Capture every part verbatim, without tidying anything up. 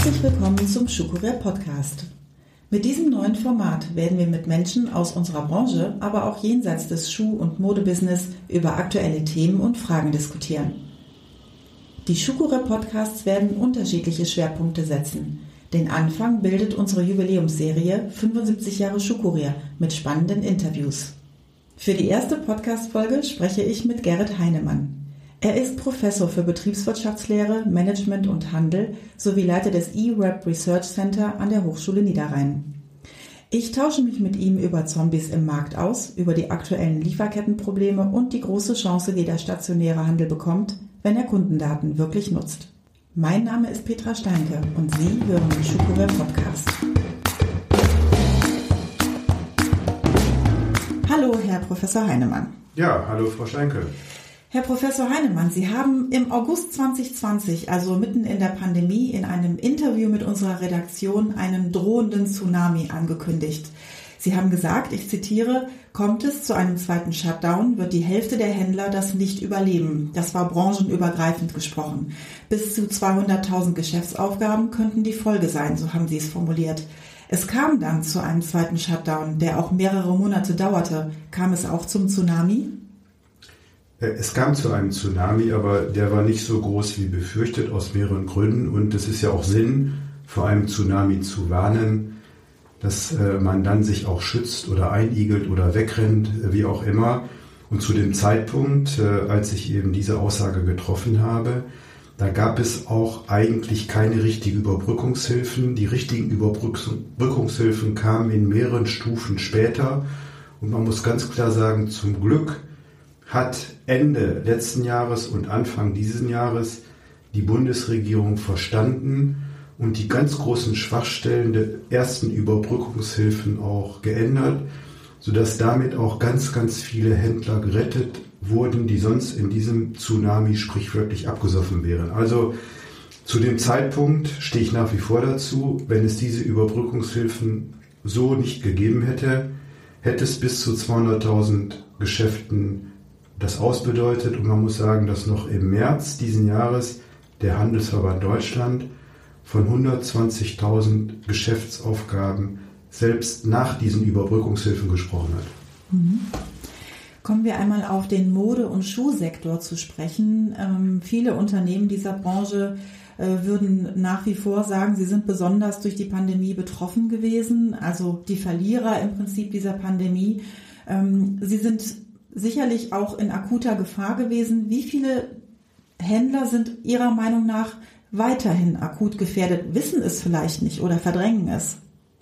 Herzlich willkommen zum Schuhkurier Podcast. Mit diesem neuen Format werden wir mit Menschen aus unserer Branche, aber auch jenseits des Schuh- und Modebusiness über aktuelle Themen und Fragen diskutieren. Die Schuhkurier Podcasts werden unterschiedliche Schwerpunkte setzen. Den Anfang bildet unsere Jubiläumsserie fünfundsiebzig Jahre Schuhkurier mit spannenden Interviews. Für die erste Podcast-Folge spreche ich mit Gerrit Heinemann. Er ist Professor für Betriebswirtschaftslehre, Management und Handel sowie Leiter des E-Rap Research Center an der Hochschule Niederrhein. Ich tausche mich mit ihm über Zombies im Markt aus, über die aktuellen Lieferkettenprobleme und die große Chance, die der stationäre Handel bekommt, wenn er Kundendaten wirklich nutzt. Mein Name ist Petra Steinke und Sie hören den Schuhkurier Podcast. Hallo, Herr Professor Heinemann. Ja, hallo, Frau Steinke. Herr Professor Heinemann, Sie haben im August zwanzig zwanzig, also mitten in der Pandemie, in einem Interview mit unserer Redaktion einen drohenden Tsunami angekündigt. Sie haben gesagt, ich zitiere, kommt es zu einem zweiten Shutdown, wird die Hälfte der Händler das nicht überleben. Das war branchenübergreifend gesprochen. Bis zu zweihunderttausend Geschäftsaufgaben könnten die Folge sein, so haben Sie es formuliert. Es kam dann zu einem zweiten Shutdown, der auch mehrere Monate dauerte. Kam es auch zum Tsunami? Es kam zu einem Tsunami, aber der war nicht so groß wie befürchtet aus mehreren Gründen. Und es ist ja auch Sinn, vor einem Tsunami zu warnen, dass man dann sich auch schützt oder einigelt oder wegrennt, wie auch immer. Und zu dem Zeitpunkt, als ich eben diese Aussage getroffen habe, da gab es auch eigentlich keine richtigen Überbrückungshilfen. Die richtigen Überbrückungshilfen kamen in mehreren Stufen später. Und man muss ganz klar sagen, zum Glück hat Ende letzten Jahres und Anfang dieses Jahres die Bundesregierung verstanden und die ganz großen Schwachstellen der ersten Überbrückungshilfen auch geändert, sodass damit auch ganz, ganz viele Händler gerettet wurden, die sonst in diesem Tsunami sprichwörtlich abgesoffen wären. Also zu dem Zeitpunkt stehe ich nach wie vor dazu, wenn es diese Überbrückungshilfen so nicht gegeben hätte, hätte es bis zu zweihunderttausend Geschäften das ausbedeutet. Und man muss sagen, dass noch im März diesen Jahres der Handelsverband Deutschland von hundertzwanzigtausend Geschäftsaufgaben selbst nach diesen Überbrückungshilfen gesprochen hat. Mhm. Kommen wir einmal auf den Mode- und Schuhsektor zu sprechen. Ähm, viele Unternehmen dieser Branche äh, würden nach wie vor sagen, sie sind besonders durch die Pandemie betroffen gewesen, also die Verlierer im Prinzip dieser Pandemie. Ähm, sie sind sicherlich auch in akuter Gefahr gewesen. Wie viele Händler sind Ihrer Meinung nach weiterhin akut gefährdet, wissen es vielleicht nicht oder verdrängen es?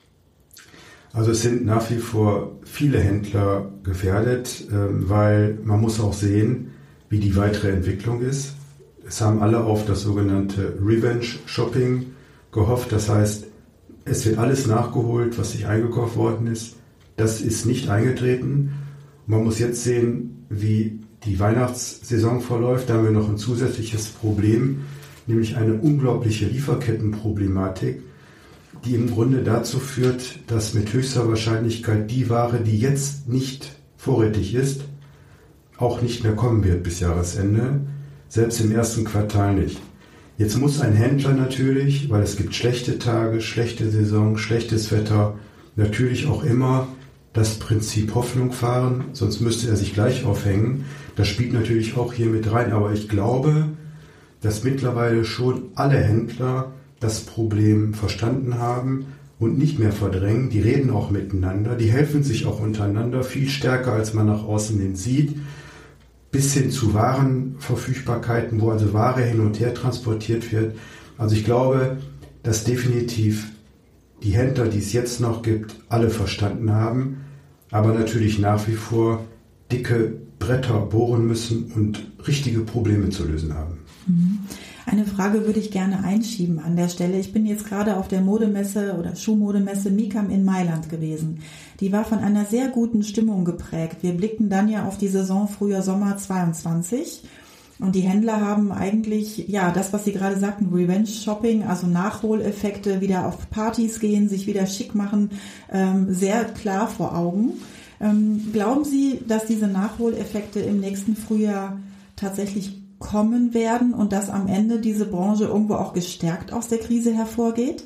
Also es sind nach wie vor viele Händler gefährdet, weil man muss auch sehen, wie die weitere Entwicklung ist. Es haben alle auf das sogenannte Revenge-Shopping gehofft. Das heißt, es wird alles nachgeholt, was sich eingekauft worden ist. Das ist nicht eingetreten. Man muss jetzt sehen, wie die Weihnachtssaison verläuft. Da haben wir noch ein zusätzliches Problem, nämlich eine unglaubliche Lieferkettenproblematik, die im Grunde dazu führt, dass mit höchster Wahrscheinlichkeit die Ware, die jetzt nicht vorrätig ist, auch nicht mehr kommen wird bis Jahresende, selbst im ersten Quartal nicht. Jetzt muss ein Händler natürlich, weil es gibt schlechte Tage, schlechte Saison, schlechtes Wetter, natürlich auch immer das Prinzip Hoffnung fahren, sonst müsste er sich gleich aufhängen. Das spielt natürlich auch hier mit rein, aber ich glaube, dass mittlerweile schon alle Händler das Problem verstanden haben und nicht mehr verdrängen. Die reden auch miteinander, die helfen sich auch untereinander, viel stärker, als man nach außen hin sieht, bis hin zu Warenverfügbarkeiten, wo also Ware hin und her transportiert wird. Also ich glaube, dass definitiv die Händler, die es jetzt noch gibt, alle verstanden haben, aber natürlich nach wie vor dicke Bretter bohren müssen und richtige Probleme zu lösen haben. Eine Frage würde ich gerne einschieben an der Stelle. Ich bin jetzt gerade auf der Modemesse oder Schuhmodemesse Micam in Mailand gewesen. Die war von einer sehr guten Stimmung geprägt. Wir blickten dann ja auf die Saison Frühjahr-Sommer zweiundzwanzig. Und die Händler haben eigentlich, ja, das, was Sie gerade sagten, Revenge-Shopping, also Nachholeffekte, wieder auf Partys gehen, sich wieder schick machen, ähm, sehr klar vor Augen. Ähm, glauben Sie, dass diese Nachholeffekte im nächsten Frühjahr tatsächlich kommen werden und dass am Ende diese Branche irgendwo auch gestärkt aus der Krise hervorgeht?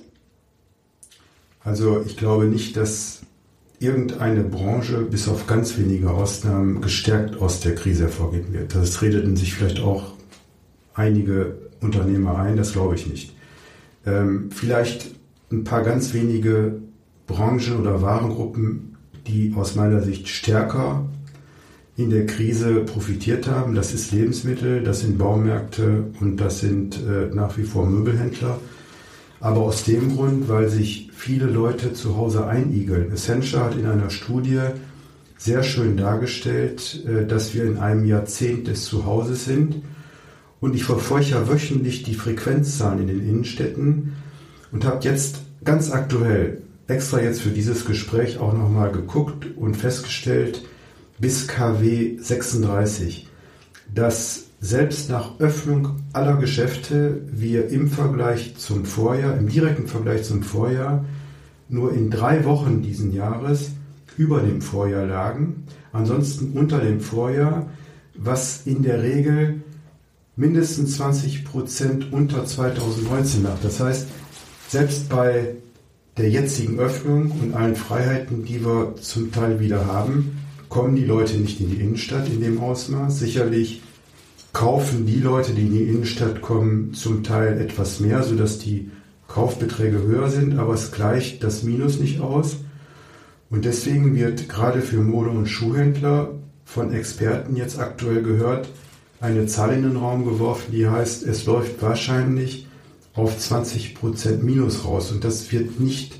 Also ich glaube nicht, dass irgendeine Branche bis auf ganz wenige Ausnahmen gestärkt aus der Krise hervorgehen wird. Das redeten sich vielleicht auch einige Unternehmer ein, das glaube ich nicht. Ähm, vielleicht ein paar ganz wenige Branchen oder Warengruppen, die aus meiner Sicht stärker in der Krise profitiert haben. Das ist Lebensmittel, das sind Baumärkte und das sind äh, nach wie vor Möbelhändler. Aber aus dem Grund, weil sich viele Leute zu Hause einigeln. Accenture hat in einer Studie sehr schön dargestellt, äh, dass wir in einem Jahrzehnt des Zuhauses sind. Und ich verfolge ja wöchentlich die Frequenzzahlen in den Innenstädten und habe jetzt ganz aktuell, extra jetzt für dieses Gespräch auch nochmal geguckt und festgestellt, bis K W sechsunddreißig, dass selbst nach Öffnung aller Geschäfte wir im Vergleich zum Vorjahr, im direkten Vergleich zum Vorjahr, nur in drei Wochen diesen Jahres über dem Vorjahr lagen, ansonsten unter dem Vorjahr, was in der Regel mindestens zwanzig Prozent unter zweitausendneunzehn lag. Das heißt, selbst bei der jetzigen Öffnung und allen Freiheiten, die wir zum Teil wieder haben, kommen die Leute nicht in die Innenstadt in dem Ausmaß. Sicherlich kaufen die Leute, die in die Innenstadt kommen, zum Teil etwas mehr, sodass die Kaufbeträge höher sind, aber es gleicht das Minus nicht aus. Und deswegen wird gerade für Mode- und Schuhhändler von Experten jetzt aktuell gehört, eine Zahl in den Raum geworfen, die heißt, es läuft wahrscheinlich auf zwanzig Prozent Minus raus. Und das wird nicht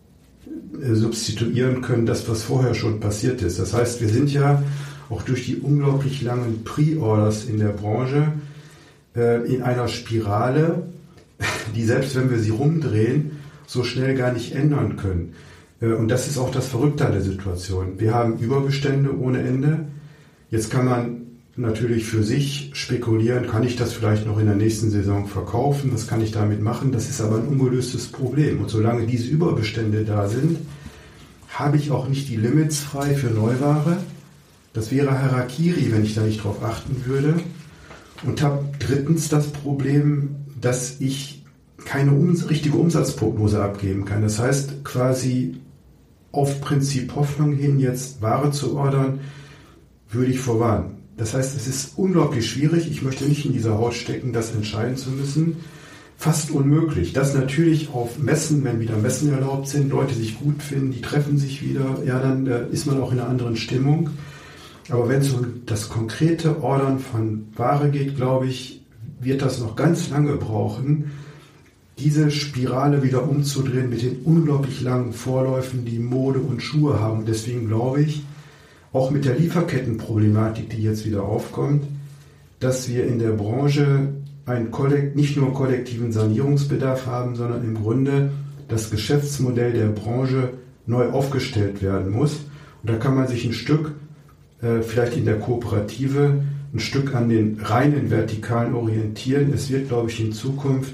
äh, substituieren können, das, was vorher schon passiert ist. Das heißt, wir sind ja auch durch die unglaublich langen Pre-Orders in der Branche äh, in einer Spirale, die selbst wenn wir sie rumdrehen, so schnell gar nicht ändern können. Äh, und das ist auch das Verrückte an der Situation. Wir haben Überbestände ohne Ende. Jetzt kann man natürlich für sich spekulieren, kann ich das vielleicht noch in der nächsten Saison verkaufen, was kann ich damit machen? Das ist aber ein ungelöstes Problem. Und solange diese Überbestände da sind, habe ich auch nicht die Limits frei für Neuware. Das wäre Harakiri, wenn ich da nicht drauf achten würde. Und habe drittens das Problem, dass ich keine um- richtige Umsatzprognose abgeben kann. Das heißt, quasi auf Prinzip Hoffnung hin jetzt Ware zu ordern, würde ich vorwarnen. Das heißt, es ist unglaublich schwierig. Ich möchte nicht in dieser Haut stecken, das entscheiden zu müssen. Fast unmöglich. Das natürlich auf Messen, wenn wieder Messen erlaubt sind, Leute sich gut finden, die treffen sich wieder, ja, dann äh, ist man auch in einer anderen Stimmung. Aber wenn es um das konkrete Ordern von Ware geht, glaube ich, wird das noch ganz lange brauchen, diese Spirale wieder umzudrehen mit den unglaublich langen Vorläufen, die Mode und Schuhe haben. Deswegen glaube ich, auch mit der Lieferkettenproblematik, die jetzt wieder aufkommt, dass wir in der Branche einen Kollekt, nicht nur kollektiven Sanierungsbedarf haben, sondern im Grunde das Geschäftsmodell der Branche neu aufgestellt werden muss. Und da kann man sich ein Stück, äh, vielleicht in der Kooperative, ein Stück an den reinen Vertikalen orientieren. Es wird, glaube ich, in Zukunft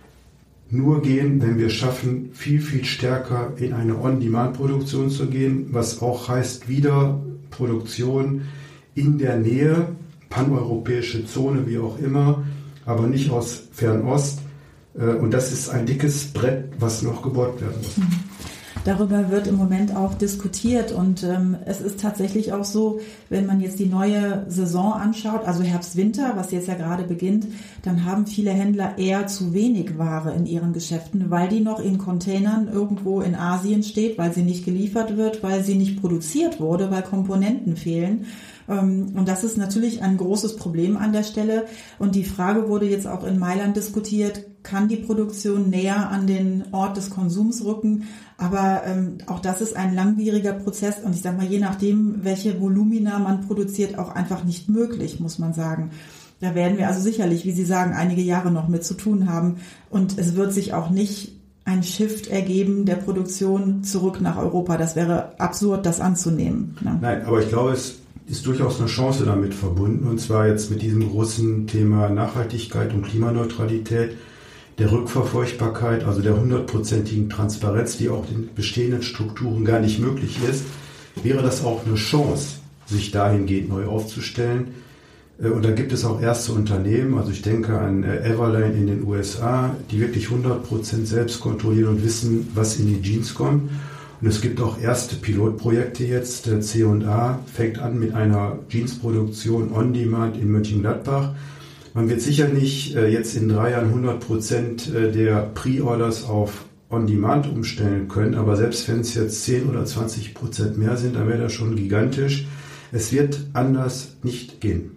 nur gehen, wenn wir schaffen, viel, viel stärker in eine On-Demand-Produktion zu gehen, was auch heißt, wieder Produktion in der Nähe, paneuropäische Zone, wie auch immer, aber nicht aus Fernost. Und das ist ein dickes Brett, was noch gebohrt werden muss. Darüber wird im Moment auch diskutiert und ähm, es ist tatsächlich auch so, wenn man jetzt die neue Saison anschaut, also Herbst-Winter, was jetzt ja gerade beginnt, dann haben viele Händler eher zu wenig Ware in ihren Geschäften, weil die noch in Containern irgendwo in Asien steht, weil sie nicht geliefert wird, weil sie nicht produziert wurde, weil Komponenten fehlen. Und das ist natürlich ein großes Problem an der Stelle. Und die Frage wurde jetzt auch in Mailand diskutiert, kann die Produktion näher an den Ort des Konsums rücken? Aber ähm, auch das ist ein langwieriger Prozess. Und ich sage mal, je nachdem, welche Volumina man produziert, auch einfach nicht möglich, muss man sagen. Da werden wir also sicherlich, wie Sie sagen, einige Jahre noch mit zu tun haben. Und es wird sich auch nicht ein Shift ergeben der Produktion zurück nach Europa. Das wäre absurd, das anzunehmen. Ne? Nein, aber ich glaube, es ist durchaus eine Chance damit verbunden, und zwar jetzt mit diesem großen Thema Nachhaltigkeit und Klimaneutralität, der Rückverfolgbarkeit, also der hundertprozentigen Transparenz, die auch in bestehenden Strukturen gar nicht möglich ist, wäre das auch eine Chance, sich dahingehend neu aufzustellen. Und da gibt es auch erste Unternehmen, also ich denke an Everline in den U S A, die wirklich hundert Prozent selbst kontrollieren und wissen, was in die Jeans kommt. Und es gibt auch erste Pilotprojekte jetzt. Der C und A fängt an mit einer Jeansproduktion on demand in Mönchengladbach. Man wird sicher nicht jetzt in drei Jahren hundert Prozent der Pre-Orders auf on demand umstellen können, aber selbst wenn es jetzt zehn oder zwanzig Prozent mehr sind, dann wäre das schon gigantisch. Es wird anders nicht gehen.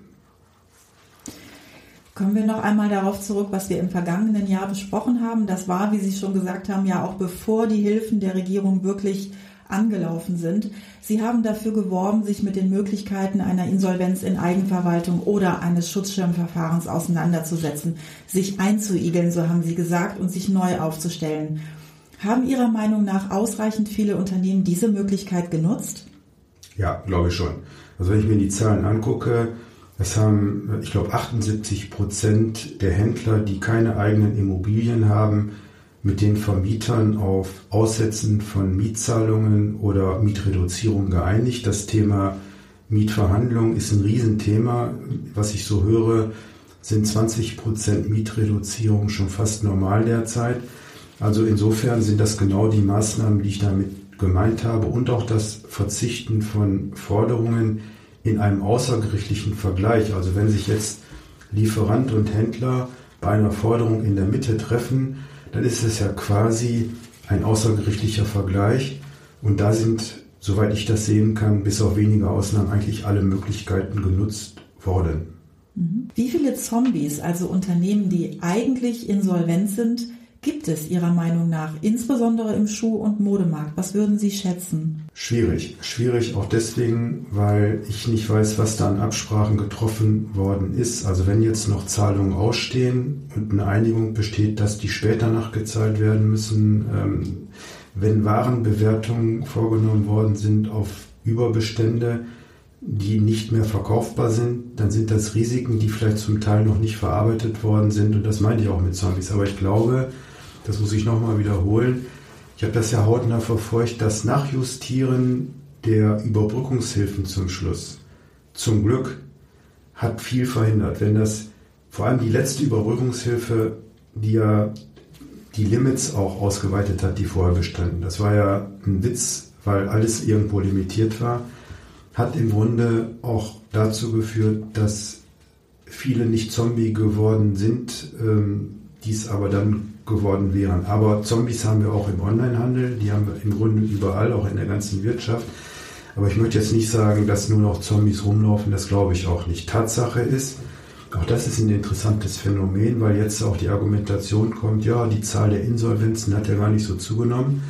Kommen wir noch einmal darauf zurück, was wir im vergangenen Jahr besprochen haben. Das war, wie Sie schon gesagt haben, ja auch bevor die Hilfen der Regierung wirklich angelaufen sind. Sie haben dafür geworben, sich mit den Möglichkeiten einer Insolvenz in Eigenverwaltung oder eines Schutzschirmverfahrens auseinanderzusetzen, sich einzuigeln, so haben Sie gesagt, und sich neu aufzustellen. Haben Ihrer Meinung nach ausreichend viele Unternehmen diese Möglichkeit genutzt? Ja, glaube ich schon. Also wenn ich mir die Zahlen angucke, es haben, ich glaube, achtundsiebzig Prozent der Händler, die keine eigenen Immobilien haben, mit den Vermietern auf Aussetzen von Mietzahlungen oder Mietreduzierung geeinigt. Das Thema Mietverhandlung ist ein Riesenthema. Was ich so höre, sind zwanzig Prozent Mietreduzierung schon fast normal derzeit. Also insofern sind das genau die Maßnahmen, die ich damit gemeint habe, und auch das Verzichten von Forderungen in einem außergerichtlichen Vergleich. Also wenn sich jetzt Lieferant und Händler bei einer Forderung in der Mitte treffen, dann ist es ja quasi ein außergerichtlicher Vergleich. Und da sind, soweit ich das sehen kann, bis auf wenige Ausnahmen eigentlich alle Möglichkeiten genutzt worden. Wie viele Zombies, also Unternehmen, die eigentlich insolvent sind, gibt es Ihrer Meinung nach, insbesondere im Schuh- und Modemarkt? Was würden Sie schätzen? Schwierig. Schwierig auch deswegen, weil ich nicht weiß, was da an Absprachen getroffen worden ist. Also wenn jetzt noch Zahlungen ausstehen und eine Einigung besteht, dass die später nachgezahlt werden müssen, ähm, wenn Warenbewertungen vorgenommen worden sind auf Überbestände, die nicht mehr verkaufbar sind, dann sind das Risiken, die vielleicht zum Teil noch nicht verarbeitet worden sind. Und das meine ich auch mit Zombies. Aber ich glaube, das muss ich nochmal wiederholen, ich habe das ja hautnah verfolgt, das Nachjustieren der Überbrückungshilfen zum Schluss, zum Glück, hat viel verhindert. Wenn das, vor allem die letzte Überbrückungshilfe, die ja die Limits auch ausgeweitet hat, die vorher bestanden, das war ja ein Witz, weil alles irgendwo limitiert war, hat im Grunde auch dazu geführt, dass viele nicht Zombie geworden sind, ähm, dies aber dann geworden wären. Aber Zombies haben wir auch im Onlinehandel, die haben wir im Grunde überall, auch in der ganzen Wirtschaft. Aber ich möchte jetzt nicht sagen, dass nur noch Zombies rumlaufen, das glaube ich auch nicht. Tatsache ist, auch das ist ein interessantes Phänomen, weil jetzt auch die Argumentation kommt, ja, die Zahl der Insolvenzen hat ja gar nicht so zugenommen,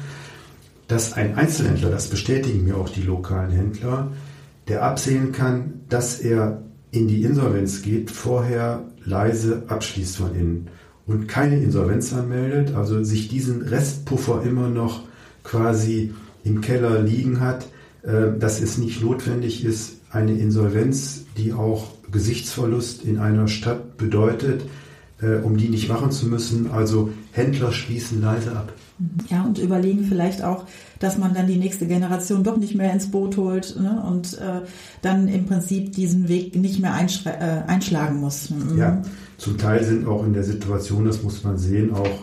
dass ein Einzelhändler, das bestätigen mir auch die lokalen Händler, der absehen kann, dass er in die Insolvenz geht, vorher leise abschließt von innen und keine Insolvenz anmeldet, also sich diesen Restpuffer immer noch quasi im Keller liegen hat, äh, dass es nicht notwendig ist, eine Insolvenz, die auch Gesichtsverlust in einer Stadt bedeutet, äh, um die nicht machen zu müssen. Also Händler schließen leise ab. Ja, und überlegen vielleicht auch, dass man dann die nächste Generation doch nicht mehr ins Boot holt, ne, und äh, dann im Prinzip diesen Weg nicht mehr einschre- äh, einschlagen muss. Mhm. Ja, zum Teil sind auch in der Situation, das muss man sehen, auch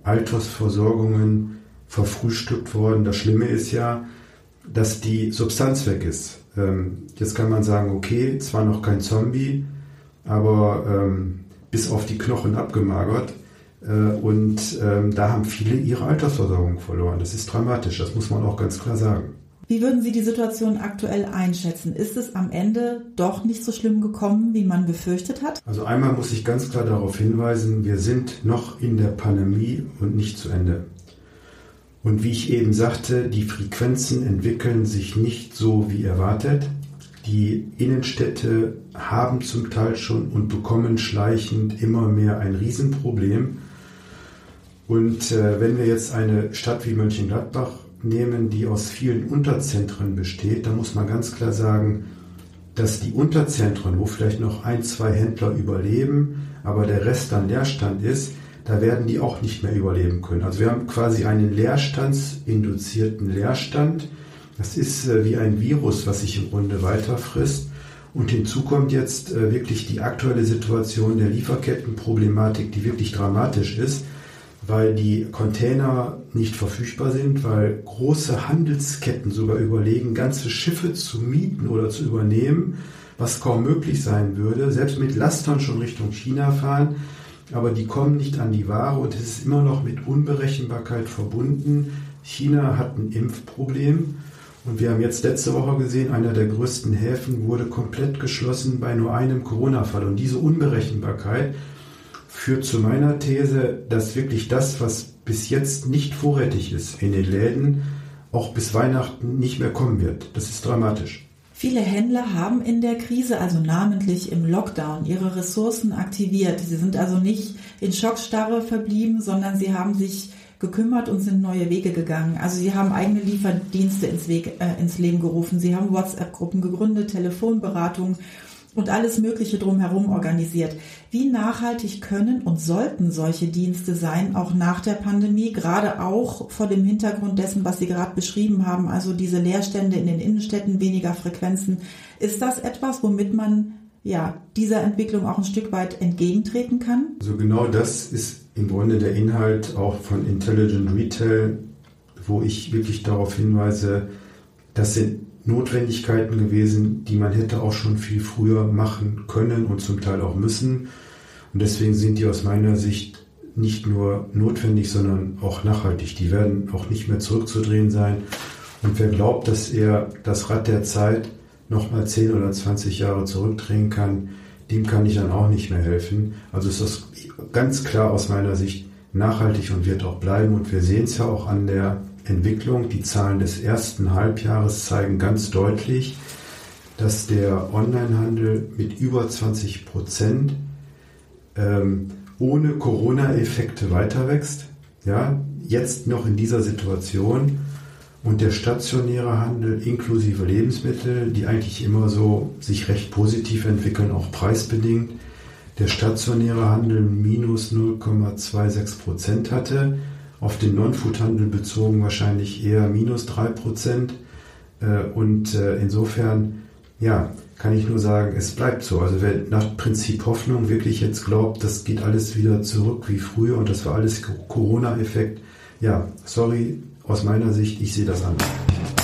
Altersversorgungen verfrühstückt worden. Das Schlimme ist ja, dass die Substanz weg ist. Ähm, jetzt kann man sagen, okay, zwar noch kein Zombie, aber ähm, bis auf die Knochen abgemagert. Und ähm, da haben viele ihre Altersversorgung verloren. Das ist dramatisch, das muss man auch ganz klar sagen. Wie würden Sie die Situation aktuell einschätzen? Ist es am Ende doch nicht so schlimm gekommen, wie man befürchtet hat? Also einmal muss ich ganz klar darauf hinweisen, wir sind noch in der Pandemie und nicht zu Ende. Und wie ich eben sagte, die Frequenzen entwickeln sich nicht so wie erwartet. Die Innenstädte haben zum Teil schon und bekommen schleichend immer mehr ein Riesenproblem. Und äh, wenn wir jetzt eine Stadt wie Mönchengladbach nehmen, die aus vielen Unterzentren besteht, dann muss man ganz klar sagen, dass die Unterzentren, wo vielleicht noch ein, zwei Händler überleben, aber der Rest dann Leerstand ist, da werden die auch nicht mehr überleben können. Also wir haben quasi einen leerstandsinduzierten Leerstand. Das ist äh, wie ein Virus, was sich im Grunde weiter frisst. Und hinzu kommt jetzt äh, wirklich die aktuelle Situation der Lieferkettenproblematik, die wirklich dramatisch ist, weil die Container nicht verfügbar sind, weil große Handelsketten sogar überlegen, ganze Schiffe zu mieten oder zu übernehmen, was kaum möglich sein würde, selbst mit Lastern schon Richtung China fahren, aber die kommen nicht an die Ware und es ist immer noch mit Unberechenbarkeit verbunden. China hat ein Impfproblem. Und wir haben jetzt letzte Woche gesehen, einer der größten Häfen wurde komplett geschlossen bei nur einem Corona-Fall. Und diese Unberechenbarkeit führt zu meiner These, dass wirklich das, was bis jetzt nicht vorrätig ist in den Läden, auch bis Weihnachten nicht mehr kommen wird. Das ist dramatisch. Viele Händler haben in der Krise, also namentlich im Lockdown, ihre Ressourcen aktiviert. Sie sind also nicht in Schockstarre verblieben, sondern sie haben sich gekümmert und sind neue Wege gegangen. Also sie haben eigene Lieferdienste ins, Weg, äh, ins Leben gerufen. Sie haben WhatsApp-Gruppen gegründet, Telefonberatung und alles Mögliche drumherum organisiert. Wie nachhaltig können und sollten solche Dienste sein, auch nach der Pandemie, gerade auch vor dem Hintergrund dessen, was Sie gerade beschrieben haben, also diese Leerstände in den Innenstädten, weniger Frequenzen. Ist das etwas, womit man ja dieser Entwicklung auch ein Stück weit entgegentreten kann? Also genau das ist im Grunde der Inhalt auch von Intelligent Retail, wo ich wirklich darauf hinweise, das sind Notwendigkeiten gewesen, die man hätte auch schon viel früher machen können und zum Teil auch müssen. Und deswegen sind die aus meiner Sicht nicht nur notwendig, sondern auch nachhaltig. Die werden auch nicht mehr zurückzudrehen sein. Und wer glaubt, dass er das Rad der Zeit nochmal zehn oder zwanzig Jahre zurückdrehen kann, dem kann ich dann auch nicht mehr helfen. Also ist das ganz klar aus meiner Sicht nachhaltig und wird auch bleiben. Und wir sehen es ja auch an der Entwicklung. Die Zahlen des ersten Halbjahres zeigen ganz deutlich, dass der Onlinehandel mit über zwanzig Prozent ähm, ohne Corona-Effekte weiter wächst. Ja, jetzt noch in dieser Situation. Und der stationäre Handel inklusive Lebensmittel, die eigentlich immer so sich recht positiv entwickeln, auch preisbedingt, der stationäre Handel minus null Komma sechsundzwanzig Prozent hatte, auf den Non-Food-Handel bezogen wahrscheinlich eher minus drei Prozent. Und insofern, ja, kann ich nur sagen, es bleibt so. Also wer nach Prinzip Hoffnung wirklich jetzt glaubt, das geht alles wieder zurück wie früher und das war alles Corona-Effekt, ja, sorry, aus meiner Sicht, ich sehe das anders.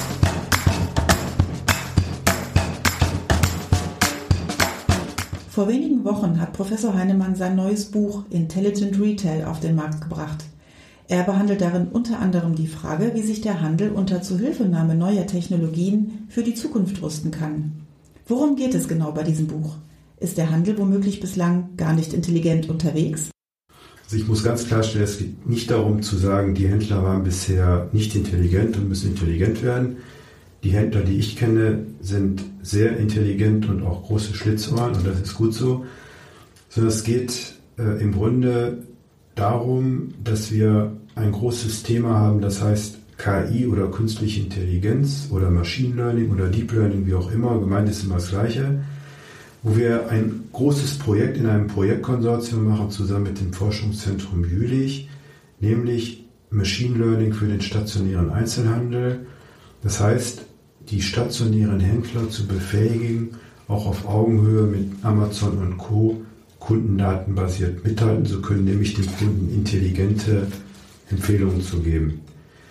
Vor wenigen Wochen hat Professor Heinemann sein neues Buch Intelligent Retail auf den Markt gebracht. Er behandelt darin unter anderem die Frage, wie sich der Handel unter Zuhilfenahme neuer Technologien für die Zukunft rüsten kann. Worum geht es genau bei diesem Buch? Ist der Handel womöglich bislang gar nicht intelligent unterwegs? Also ich muss ganz klarstellen, es geht nicht darum zu sagen, die Händler waren bisher nicht intelligent und müssen intelligent werden. Die Händler, die ich kenne, sind sehr intelligent und auch große Schlitzohren und das ist gut so. Sondern es geht äh, im Grunde darum, dass wir ein großes Thema haben, das heißt K I oder künstliche Intelligenz oder Machine Learning oder Deep Learning, wie auch immer, gemeint ist immer das Gleiche, wo wir ein großes Projekt in einem Projektkonsortium machen, zusammen mit dem Forschungszentrum Jülich, nämlich Machine Learning für den stationären Einzelhandel. Das heißt, die stationären Händler zu befähigen, auch auf Augenhöhe mit Amazon und Co. kundendatenbasiert mithalten zu können, nämlich dem Kunden intelligente Empfehlungen zu geben.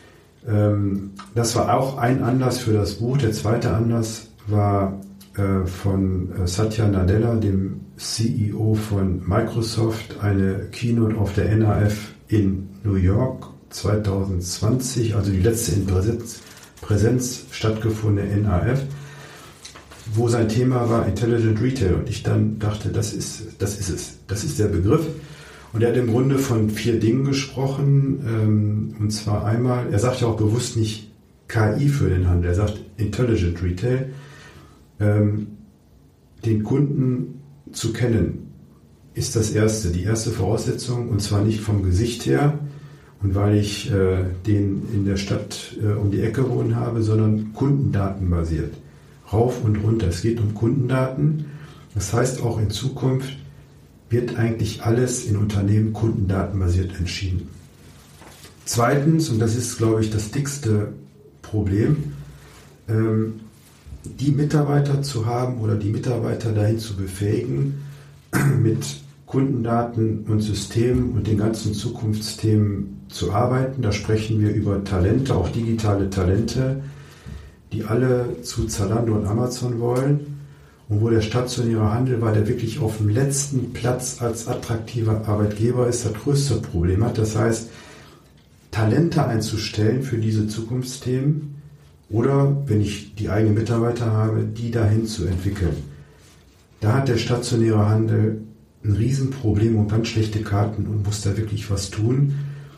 Das war auch ein Anlass für das Buch. Der zweite Anlass war von Satya Nadella, dem C E O von Microsoft, eine Keynote auf der N A F in New York zwanzig zwanzig, also die letzte in Präsenz, Präsenz stattgefundene N A F, wo sein Thema war Intelligent Retail. Und ich dann dachte, das ist, das ist es, das ist der Begriff. Und er hat im Grunde von vier Dingen gesprochen. Ähm, und zwar einmal, er sagt ja auch bewusst nicht K I für den Handel, er sagt Intelligent Retail. Ähm, den Kunden zu kennen, ist das erste, die erste Voraussetzung, und zwar nicht vom Gesicht her und weil ich äh, den in der Stadt äh, um die Ecke wohnen habe, sondern kundendatenbasiert. Rauf und runter. Es geht um Kundendaten. Das heißt, auch in Zukunft wird eigentlich alles in Unternehmen kundendatenbasiert entschieden. Zweitens, und das ist, glaube ich, das dickste Problem, ähm, die Mitarbeiter zu haben oder die Mitarbeiter dahin zu befähigen, mit Kundendaten und Systemen und den ganzen Zukunftsthemen zu arbeiten. Da sprechen wir über Talente, auch digitale Talente, die alle zu Zalando und Amazon wollen und wo der stationäre Handel, weil der wirklich auf dem letzten Platz als attraktiver Arbeitgeber ist, das größte Problem hat. Das heißt, Talente einzustellen für diese Zukunftsthemen oder, wenn ich die eigenen Mitarbeiter habe, die dahin zu entwickeln. Da hat der stationäre Handel ein Riesenproblem und ganz schlechte Karten und muss da wirklich was tun.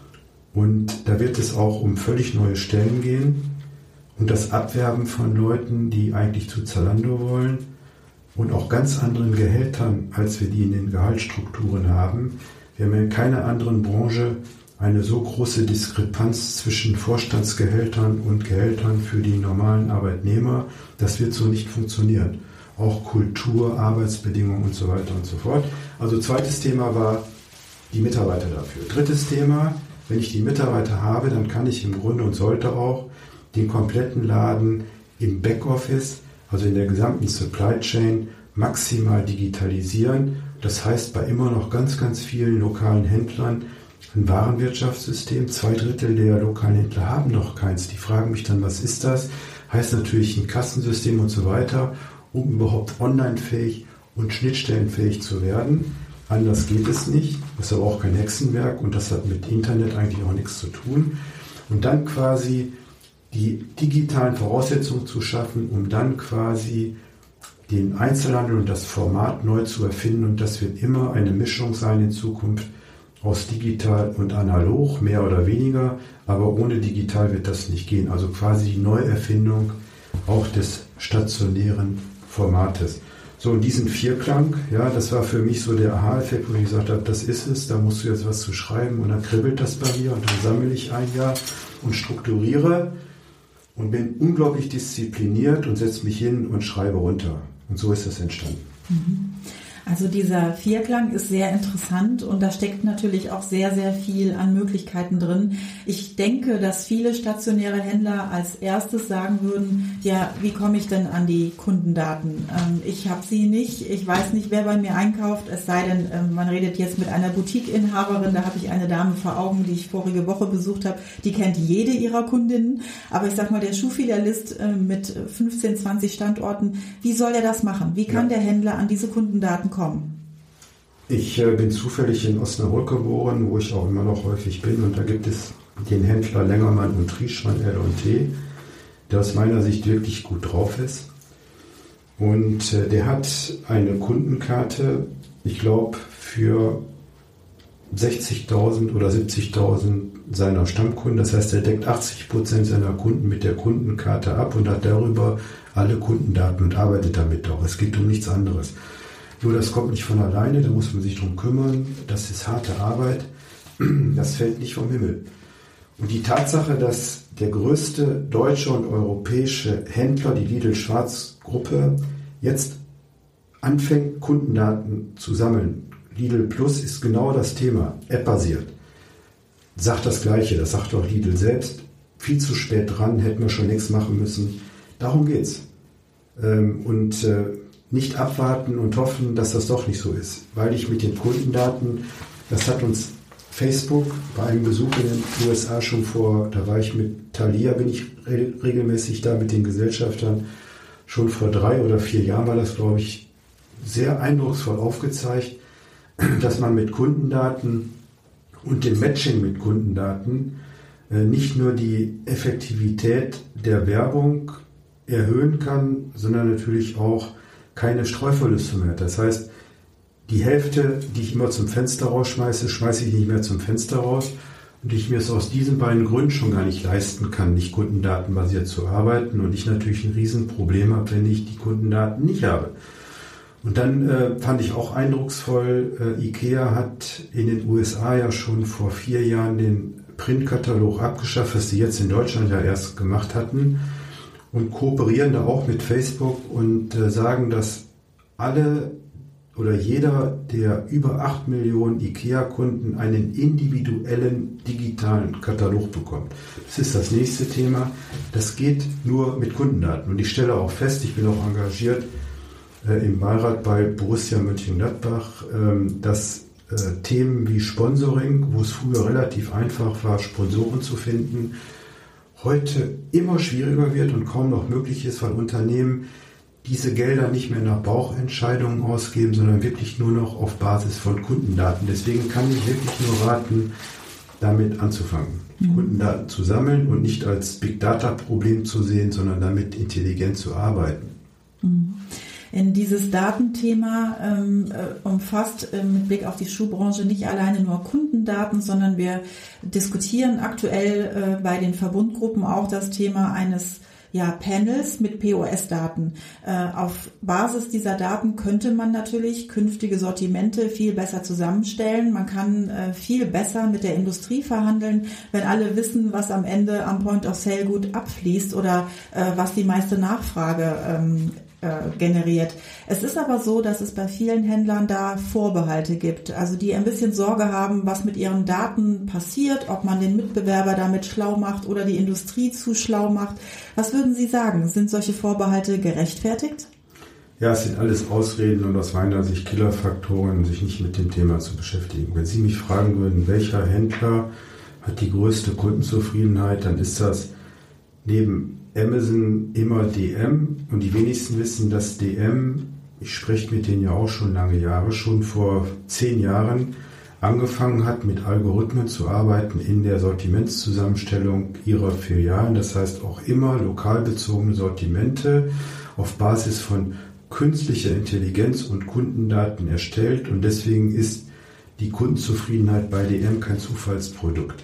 Und da wird es auch um völlig neue Stellen gehen und das Abwerben von Leuten, die eigentlich zu Zalando wollen und auch ganz anderen Gehältern, als wir die in den Gehaltsstrukturen haben. Wir haben in keiner anderen Branche eine so große Diskrepanz zwischen Vorstandsgehältern und Gehältern für die normalen Arbeitnehmer. Das wird so nicht funktionieren. Auch Kultur, Arbeitsbedingungen und so weiter und so fort. Also zweites Thema war die Mitarbeiter dafür. Drittes Thema, wenn ich die Mitarbeiter habe, dann kann ich im Grunde und sollte auch den kompletten Laden im Backoffice, also in der gesamten Supply Chain, maximal digitalisieren. Das heißt, bei immer noch ganz, ganz vielen lokalen Händlern ein Warenwirtschaftssystem. Zwei Drittel der lokalen Händler haben noch keins. Die fragen mich dann, was ist das? Heißt natürlich ein Kassensystem und so weiter, um überhaupt online-fähig und schnittstellenfähig zu werden. Anders geht es nicht. Das ist aber auch kein Hexenwerk und das hat mit Internet eigentlich auch nichts zu tun. Und dann quasi die digitalen Voraussetzungen zu schaffen, um dann quasi den Einzelhandel und das Format neu zu erfinden. Und das wird immer eine Mischung sein in Zukunft aus digital und analog, mehr oder weniger. Aber ohne digital wird das nicht gehen. Also quasi die Neuerfindung auch des stationären Formates. So, in diesen Vierklang, ja, das war für mich so der Aha-Effekt, wo ich gesagt habe, das ist es, da musst du jetzt was zu schreiben und dann kribbelt das bei mir und dann sammle ich ein Jahr und strukturiere und bin unglaublich diszipliniert und setze mich hin und schreibe runter. Und so ist das entstanden. Also dieser Vierklang ist sehr interessant und da steckt natürlich auch sehr, sehr viel an Möglichkeiten drin. Ich denke, dass viele stationäre Händler als erstes sagen würden, ja, wie komme ich denn an die Kundendaten? Ähm, ich habe sie nicht, ich weiß nicht, wer bei mir einkauft, es sei denn, ähm, man redet jetzt mit einer Boutique-Inhaberin, da habe ich eine Dame vor Augen, die ich vorige Woche besucht habe, die kennt jede ihrer Kundinnen, aber ich sag mal, der Schuhfilialist äh, mit fünfzehn, zwanzig Standorten, wie soll er das machen? Wie kann ja. der Händler an diese Kundendaten kommen? Ich äh, bin zufällig in Osnabrück geboren, wo ich auch immer noch häufig bin. Und da gibt es den Händler Lengermann und Trieschmann L und T, der aus meiner Sicht wirklich gut drauf ist. Und äh, der hat eine Kundenkarte, ich glaube, für sechzigtausend oder siebzigtausend seiner Stammkunden. Das heißt, er deckt achtzig Prozent seiner Kunden mit der Kundenkarte ab und hat darüber alle Kundendaten und arbeitet damit auch. Es geht um nichts anderes. Nur das kommt nicht von alleine, da muss man sich drum kümmern. Das ist harte Arbeit. Das fällt nicht vom Himmel. Und die Tatsache, dass der größte deutsche und europäische Händler, die Lidl-Schwarz-Gruppe, jetzt anfängt, Kundendaten zu sammeln. Lidl Plus ist genau das Thema, App-basiert. Sagt das Gleiche, das sagt auch Lidl selbst. Viel zu spät dran, hätten wir schon längst machen müssen. Darum geht's. Und nicht abwarten und hoffen, dass das doch nicht so ist. Weil ich mit den Kundendaten, das hat uns Facebook bei einem Besuch in den U S A schon vor, da war ich mit Thalia, bin ich re- regelmäßig da mit den Gesellschaftern, schon vor drei oder vier Jahren war das, glaube ich, sehr eindrucksvoll aufgezeigt, dass man mit Kundendaten und dem Matching mit Kundendaten äh, nicht nur die Effektivität der Werbung erhöhen kann, sondern natürlich auch keine Streuverluste mehr. Das heißt, die Hälfte, die ich immer zum Fenster rausschmeiße, schmeiße ich nicht mehr zum Fenster raus und ich mir es aus diesen beiden Gründen schon gar nicht leisten kann, nicht kundendatenbasiert zu arbeiten und ich natürlich ein Riesenproblem habe, wenn ich die Kundendaten nicht habe. Und dann äh, fand ich auch eindrucksvoll, äh, IKEA hat in den U S A ja schon vor vier Jahren den Printkatalog abgeschafft, was sie jetzt in Deutschland ja erst gemacht hatten und kooperieren da auch mit Facebook und äh, sagen, dass alle oder jeder der über acht Millionen IKEA-Kunden einen individuellen digitalen Katalog bekommt. Das ist das nächste Thema. Das geht nur mit Kundendaten. Und ich stelle auch fest, ich bin auch engagiert äh, im Beirat bei Borussia Mönchengladbach, äh, dass äh, Themen wie Sponsoring, wo es früher relativ einfach war, Sponsoren zu finden, heute immer schwieriger wird und kaum noch möglich ist, weil Unternehmen diese Gelder nicht mehr nach Bauchentscheidungen ausgeben, sondern wirklich nur noch auf Basis von Kundendaten. Deswegen kann ich wirklich nur raten, damit anzufangen, mhm. Kundendaten zu sammeln und nicht als Big-Data-Problem zu sehen, sondern damit intelligent zu arbeiten. Mhm. In dieses Datenthema ähm, äh, umfasst äh, mit Blick auf die Schuhbranche nicht alleine nur Kundendaten, sondern wir diskutieren aktuell äh, bei den Verbundgruppen auch das Thema eines ja, Panels mit P O S-Daten. Äh, auf Basis dieser Daten könnte man natürlich künftige Sortimente viel besser zusammenstellen. Man kann äh, viel besser mit der Industrie verhandeln, wenn alle wissen, was am Ende am Point of Sale gut abfließt oder äh, was die meiste Nachfrage ähm, äh, generiert. Es ist aber so, dass es bei vielen Händlern da Vorbehalte gibt, also die ein bisschen Sorge haben, was mit ihren Daten passiert, ob man den Mitbewerber damit schlau macht oder die Industrie zu schlau macht. Was würden Sie sagen? Sind solche Vorbehalte gerechtfertigt? Ja, es sind alles Ausreden und aus meiner Sicht Killerfaktoren, sich nicht mit dem Thema zu beschäftigen. Wenn Sie mich fragen würden, welcher Händler hat die größte Kundenzufriedenheit, dann ist das neben Amazon immer D M, und die wenigsten wissen, dass D M, ich spreche mit denen ja auch schon lange Jahre, schon vor zehn Jahren angefangen hat, mit Algorithmen zu arbeiten in der Sortimentszusammenstellung ihrer Filialen. Das heißt auch immer lokal bezogene Sortimente auf Basis von künstlicher Intelligenz und Kundendaten erstellt, und deswegen ist die Kundenzufriedenheit bei D M kein Zufallsprodukt.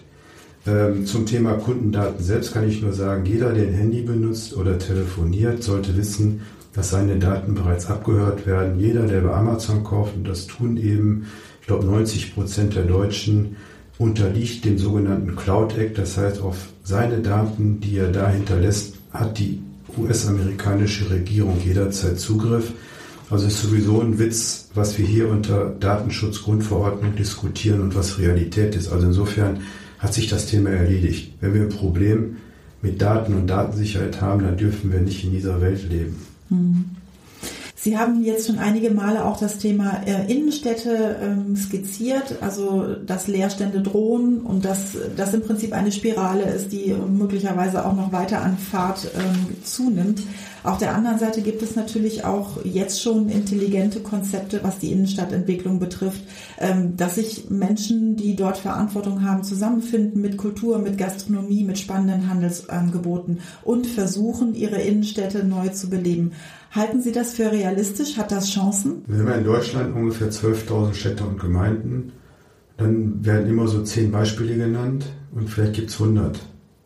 Zum Thema Kundendaten selbst kann ich nur sagen, jeder, der ein Handy benutzt oder telefoniert, sollte wissen, dass seine Daten bereits abgehört werden. Jeder, der bei Amazon kauft, und das tun eben, ich glaube, neunzig Prozent der Deutschen, unterliegt dem sogenannten Cloud Act. Das heißt, auf seine Daten, die er da hinterlässt, hat die U S-amerikanische Regierung jederzeit Zugriff. Also ist sowieso ein Witz, was wir hier unter Datenschutzgrundverordnung diskutieren und was Realität ist. Also insofern hat sich das Thema erledigt. Wenn wir ein Problem mit Daten und Datensicherheit haben, dann dürfen wir nicht in dieser Welt leben. Sie haben jetzt schon einige Male auch das Thema äh, Innenstädte ähm, skizziert, also dass Leerstände drohen und dass das im Prinzip eine Spirale ist, die möglicherweise auch noch weiter an Fahrt ähm, zunimmt. Auf der anderen Seite gibt es natürlich auch jetzt schon intelligente Konzepte, was die Innenstadtentwicklung betrifft, ähm, dass sich Menschen, die dort Verantwortung haben, zusammenfinden mit Kultur, mit Gastronomie, mit spannenden Handelsangeboten und versuchen, ihre Innenstädte neu zu beleben. Halten Sie das für realistisch? Hat das Chancen? Wir haben in Deutschland ungefähr zwölftausend Städte und Gemeinden. Dann werden immer so zehn Beispiele genannt und vielleicht gibt es hundert.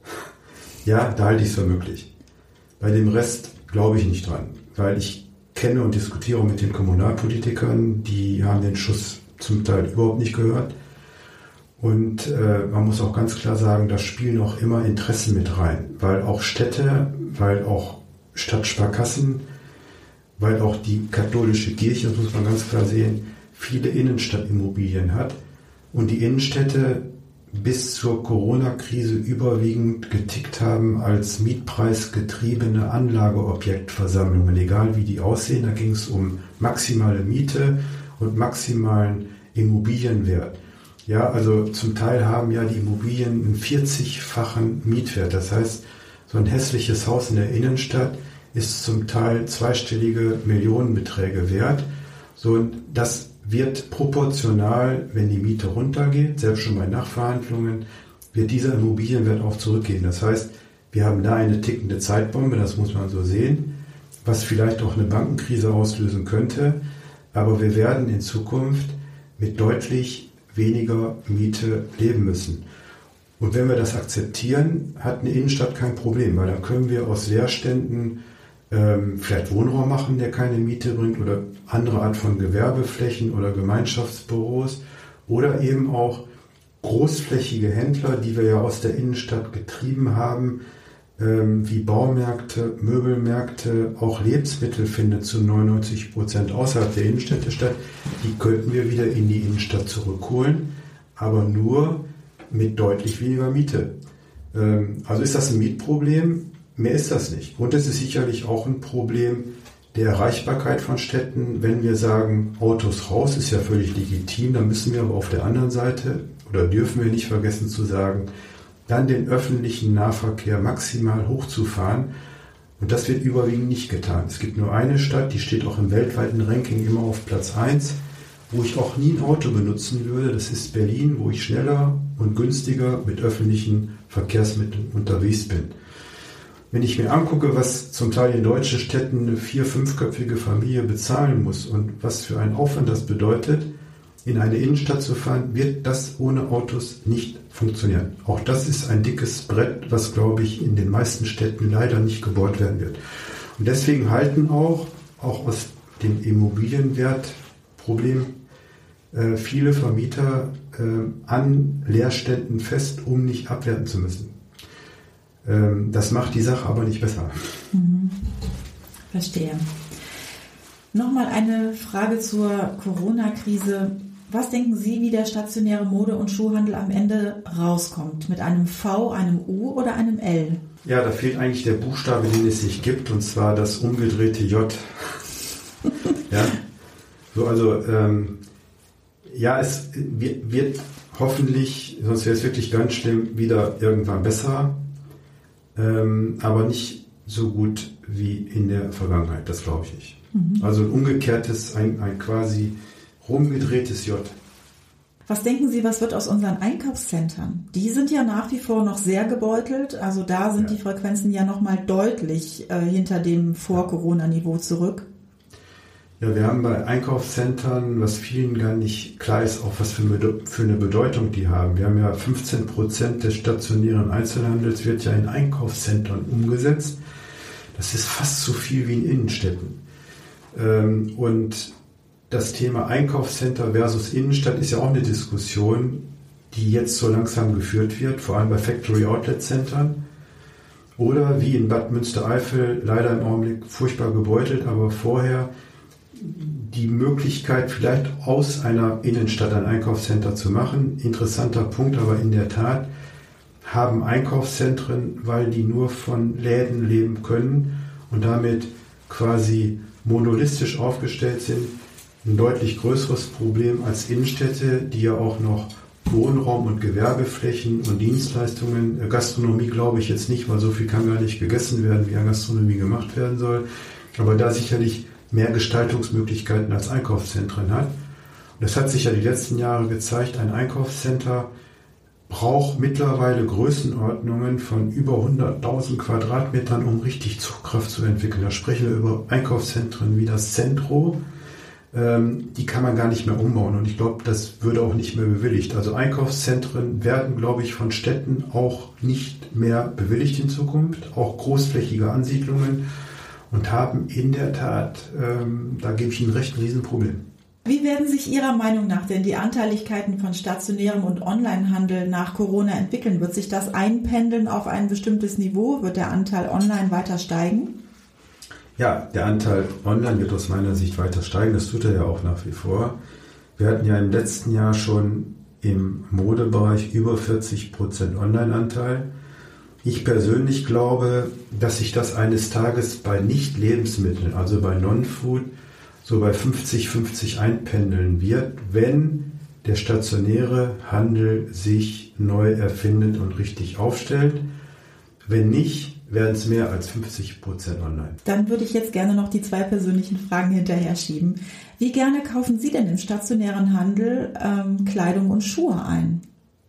Ja, da halte ich es für möglich. Bei dem Rest glaube ich nicht dran, weil ich kenne und diskutiere mit den Kommunalpolitikern, die haben den Schuss zum Teil überhaupt nicht gehört. Und äh, man muss auch ganz klar sagen, da spielen auch immer Interessen mit rein, weil auch Städte, weil auch Stadtsparkassen, weil auch die katholische Kirche, das muss man ganz klar sehen, viele Innenstadtimmobilien hat und die Innenstädte bis zur Corona-Krise überwiegend getickt haben als mietpreisgetriebene Anlageobjektversammlungen, egal wie die aussehen. Da ging es um maximale Miete und maximalen Immobilienwert. Ja, also zum Teil haben ja die Immobilien einen vierzigfachen Mietwert. Das heißt, so ein hässliches Haus in der Innenstadt ist zum Teil zweistellige Millionenbeträge wert. So, und das wird proportional, wenn die Miete runtergeht, selbst schon bei Nachverhandlungen, wird dieser Immobilienwert auch zurückgehen. Das heißt, wir haben da eine tickende Zeitbombe, das muss man so sehen, was vielleicht auch eine Bankenkrise auslösen könnte. Aber wir werden in Zukunft mit deutlich weniger Miete leben müssen. Und wenn wir das akzeptieren, hat eine Innenstadt kein Problem, weil dann können wir aus Leerständen ähm, vielleicht Wohnraum machen, der keine Miete bringt, oder andere Art von Gewerbeflächen oder Gemeinschaftsbüros oder eben auch großflächige Händler, die wir ja aus der Innenstadt getrieben haben, ähm, wie Baumärkte, Möbelmärkte, auch Lebensmittel findet zu neunundneunzig Prozent außerhalb der Innenstädte statt. Die könnten wir wieder in die Innenstadt zurückholen, aber nur mit deutlich weniger Miete. Ähm, also ist das ein Mietproblem? Mehr ist das nicht. Und es ist sicherlich auch ein Problem der Erreichbarkeit von Städten. Wenn wir sagen, Autos raus, ist ja völlig legitim, dann müssen wir aber auf der anderen Seite, oder dürfen wir nicht vergessen zu sagen, dann den öffentlichen Nahverkehr maximal hochzufahren. Und das wird überwiegend nicht getan. Es gibt nur eine Stadt, die steht auch im weltweiten Ranking immer auf Platz eins, wo ich auch nie ein Auto benutzen würde. Das ist Berlin, wo ich schneller und günstiger mit öffentlichen Verkehrsmitteln unterwegs bin. Wenn ich mir angucke, was zum Teil in deutschen Städten eine vier-, fünfköpfige Familie bezahlen muss und was für einen Aufwand das bedeutet, in eine Innenstadt zu fahren, wird das ohne Autos nicht funktionieren. Auch das ist ein dickes Brett, was, glaube ich, in den meisten Städten leider nicht gebohrt werden wird. Und deswegen halten auch, auch aus dem Immobilienwertproblem, äh, viele Vermieter äh, an Leerständen fest, um nicht abwerten zu müssen. Das macht die Sache aber nicht besser. Mhm. Verstehe. Nochmal eine Frage zur Corona-Krise. Was denken Sie, wie der stationäre Mode- und Schuhhandel am Ende rauskommt? Mit einem V, einem U oder einem L? Ja, da fehlt eigentlich der Buchstabe, den es nicht gibt, und zwar das umgedrehte J. Ja, so, also ähm, ja, es wird, wird hoffentlich, sonst wäre es wirklich ganz schlimm, wieder irgendwann besser. Ähm, aber nicht so gut wie in der Vergangenheit, das glaube ich nicht. Mhm. Also ein umgekehrtes, ein, ein quasi rumgedrehtes J. Was denken Sie, was wird aus unseren Einkaufszentren? Die sind ja nach wie vor noch sehr gebeutelt, also da sind ja. die Frequenzen ja nochmal deutlich äh, hinter dem Vor-Corona-Niveau zurück. Ja, wir haben bei Einkaufszentren, was vielen gar nicht klar ist, auch was für eine Bedeutung die haben. Wir haben ja fünfzehn Prozent des stationären Einzelhandels wird ja in Einkaufszentren umgesetzt. Das ist fast so viel wie in Innenstädten. Und das Thema Einkaufscenter versus Innenstadt ist ja auch eine Diskussion, die jetzt so langsam geführt wird, vor allem bei Factory-Outlet-Centern. Oder wie in Bad Münstereifel, leider im Augenblick furchtbar gebeutelt, aber vorher die Möglichkeit, vielleicht aus einer Innenstadt ein Einkaufscenter zu machen. Interessanter Punkt, aber in der Tat haben Einkaufszentren, weil die nur von Läden leben können und damit quasi monopolistisch aufgestellt sind, ein deutlich größeres Problem als Innenstädte, die ja auch noch Wohnraum und Gewerbeflächen und Dienstleistungen, Gastronomie glaube ich jetzt nicht, weil so viel kann gar nicht gegessen werden, wie an Gastronomie gemacht werden soll, aber da sicherlich mehr Gestaltungsmöglichkeiten als Einkaufszentren hat. Und das hat sich ja die letzten Jahre gezeigt, ein Einkaufscenter braucht mittlerweile Größenordnungen von über hunderttausend Quadratmetern, um richtig Zugkraft zu entwickeln. Da sprechen wir über Einkaufszentren wie das Centro. Ähm, die kann man gar nicht mehr umbauen und ich glaube, das würde auch nicht mehr bewilligt. Also Einkaufszentren werden, glaube ich, von Städten auch nicht mehr bewilligt in Zukunft, auch großflächige Ansiedlungen. Und haben in der Tat, ähm, da gebe ich Ihnen recht, ein Riesenproblem. Wie werden sich Ihrer Meinung nach denn die Anteiligkeiten von stationärem und Onlinehandel nach Corona entwickeln? Wird sich das einpendeln auf ein bestimmtes Niveau? Wird der Anteil online weiter steigen? Ja, der Anteil online wird aus meiner Sicht weiter steigen. Das tut er ja auch nach wie vor. Wir hatten ja im letzten Jahr schon im Modebereich über vierzig Prozent Online-Anteil. Ich persönlich glaube, dass sich das eines Tages bei Nicht-Lebensmitteln, also bei Non-Food, so bei fünfzig fünfzig einpendeln wird, wenn der stationäre Handel sich neu erfindet und richtig aufstellt. Wenn nicht, werden es mehr als fünfzig Prozent online. Dann würde ich jetzt gerne noch die zwei persönlichen Fragen hinterher schieben. Wie gerne kaufen Sie denn im stationären Handel ähm, Kleidung und Schuhe ein?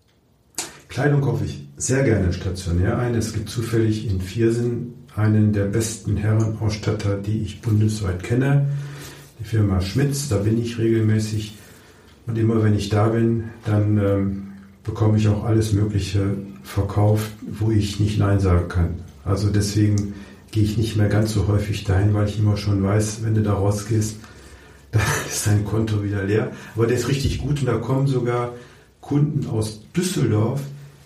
Kleidung kaufe ich sehr gerne stationär ein. Es gibt zufällig in Viersen einen der besten Herrenausstatter, die ich bundesweit kenne, die Firma Schmitz. Da bin ich regelmäßig und immer wenn ich da bin, dann ähm, bekomme ich auch alles Mögliche verkauft, wo ich nicht Nein sagen kann. Also deswegen gehe ich nicht mehr ganz so häufig dahin, weil ich immer schon weiß, wenn du da rausgehst, dann ist dein Konto wieder leer. Aber der ist richtig gut und da kommen sogar Kunden aus Düsseldorf,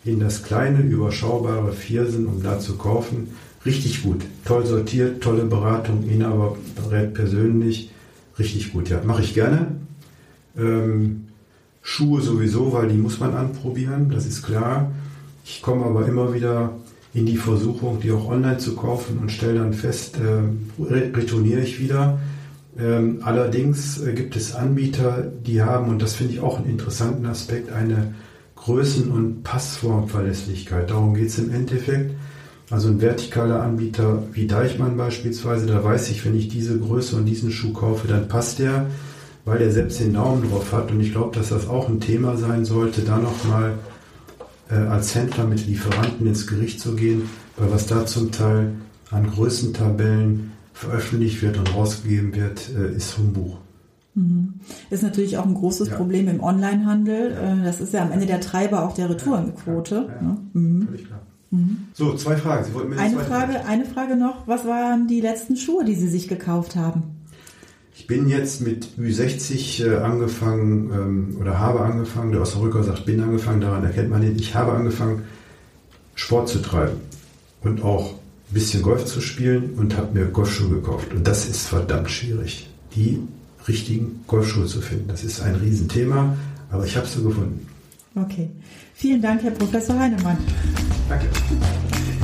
in das kleine, überschaubare Viersen, um da zu kaufen. Richtig gut. Toll sortiert, tolle Beratung, Inhaber berät persönlich. Richtig gut, ja. Mache ich gerne. Ähm, Schuhe sowieso, weil die muss man anprobieren, das ist klar. Ich komme aber immer wieder in die Versuchung, die auch online zu kaufen und stelle dann fest, äh, retourniere ich wieder. Ähm, allerdings äh, gibt es Anbieter, die haben, und das finde ich auch einen interessanten Aspekt, eine Größen- und Passformverlässlichkeit. Darum geht es im Endeffekt. Also ein vertikaler Anbieter wie Deichmann beispielsweise, da weiß ich, wenn ich diese Größe und diesen Schuh kaufe, dann passt der, weil er selbst den Daumen drauf hat. Und ich glaube, dass das auch ein Thema sein sollte, da nochmal äh, als Händler mit Lieferanten ins Gericht zu gehen, weil was da zum Teil an Größentabellen veröffentlicht wird und rausgegeben wird, äh, ist Humbug. Ist natürlich auch ein großes ja. Problem im Onlinehandel. Ja. Das ist ja am Ende der Treiber auch der Retourenquote. Ja, ja, ja. Mhm. Völlig klar. Mhm. So, zwei Fragen. Sie wollten mir eine, Frage, Frage. eine Frage noch. Was waren die letzten Schuhe, die Sie sich gekauft haben? Ich bin jetzt mit Ü sechzig äh, angefangen ähm, oder habe angefangen, der Osnabrücker sagt, bin angefangen, daran erkennt man ihn. Ich habe angefangen, Sport zu treiben und auch ein bisschen Golf zu spielen und habe mir Golfschuhe gekauft. Und das ist verdammt schwierig, die richtigen Golfschuhe zu finden. Das ist ein Riesenthema, aber ich habe sie gefunden. Okay. Vielen Dank, Herr Professor Heinemann. Danke.